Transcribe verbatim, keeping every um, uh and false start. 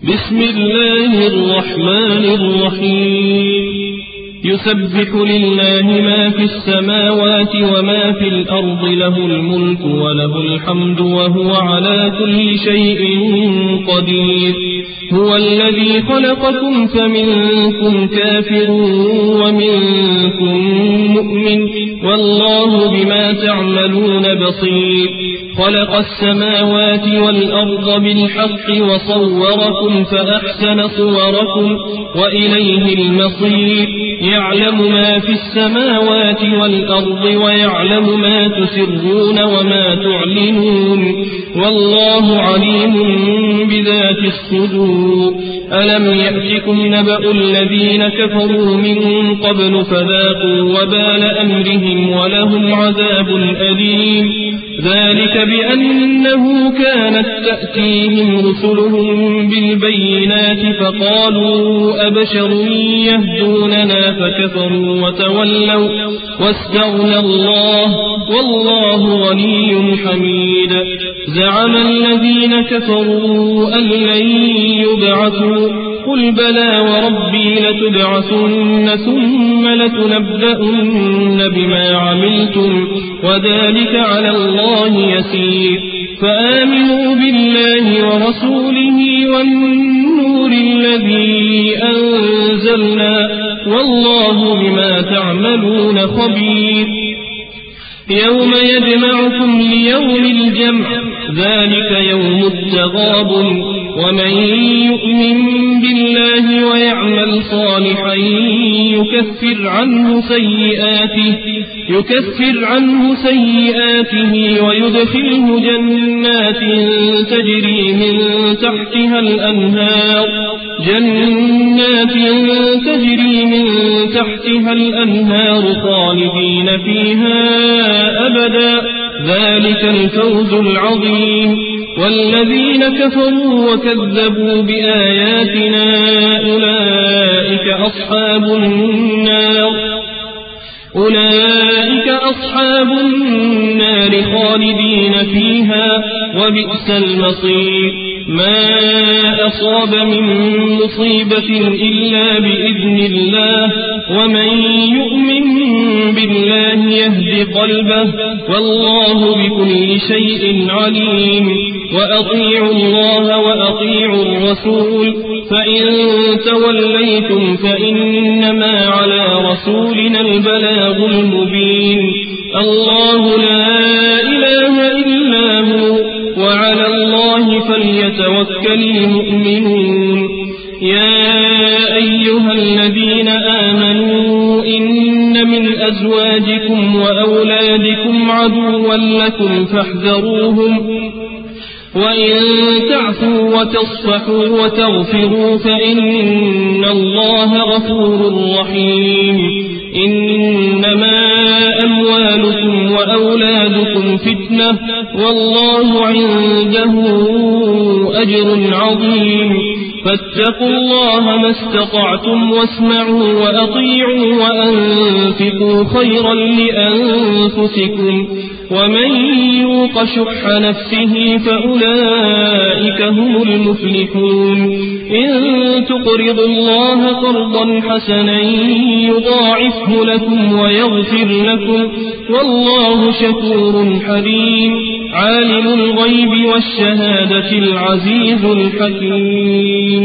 بسم الله الرحمن الرحيم يسبح لله ما في السماوات وما في الأرض له الملك وله الحمد وهو على كل شيء قدير هو الذي خلقكم فمنكم كافر ومنكم مؤمن والله بما تعملون بصير خلق السماوات والأرض بالحق وصوركم فأحسن صوركم وإليه المصير يعلم ما في السماوات والأرض ويعلم ما تسرون وما تعلنون والله عليم بذات الصدور ألم يأتكم نبأ الذين كفروا من قبل فذاقوا وبال أمرهم ولهم عذاب أليم ذلك بأنه كانت تأتيهم رسلهم بالبينات فقالوا أبشر يهدوننا فكفروا وتولوا واستغنى الله والله غني حميد زعم الذين كفروا أن لن يبعثوا قل بلى وربي لتبعثن ثم لتنبؤن بما عملتم وذلك على الله يسير فآمنوا بالله ورسوله والنور الذي أنزلنا والله بما تعملون خبير يوم يجمعكم ليوم الجمع ذلك يوم التغابن ومن يؤمن بالله ويعمل صالحا يكفر عنه سيئاته يكفر عنه سيئاته ويدخله جنات تجري من تحتها الأنهار جنات تجري من تحتها الأنهار خالدين فيها أبدا ذلك الفوز العظيم والذين كفروا وكذبوا بآياتنا أولئك أصحاب النار أولئك أصحاب النار خالدين فيها وبئس المصير ما أصاب من مصيبة إلا بإذن الله ومن يؤمن بالله يهد قلبه والله بكل شيء عليم وأطيعوا الله وأطيعوا الرسول فإن توليتم فإنما على رسولنا البلاغ المبين الله لا إله إلا هو وعلى الله فليتوكل المؤمنون يا أيها الذين آمنوا إن من أزواجكم وأولادكم عدوا لكم فاحذروهم وإن تعفوا وتصفحوا وتغفروا فإن الله غفور رحيم إنما أموالكم وأولادكم فتنة والله عنده أجر عظيم فاتقوا الله ما استطعتم واسمعوا وأطيعوا وأنفقوا خيرا لأنفسكم ومن يوق شح نفسه فأولئك هم المفلحون إن تقرضوا الله قرضا حسنا يضاعفه لكم ويغفر لكم والله شكور حليم عالم الغيب والشهادة العزيز الحكيم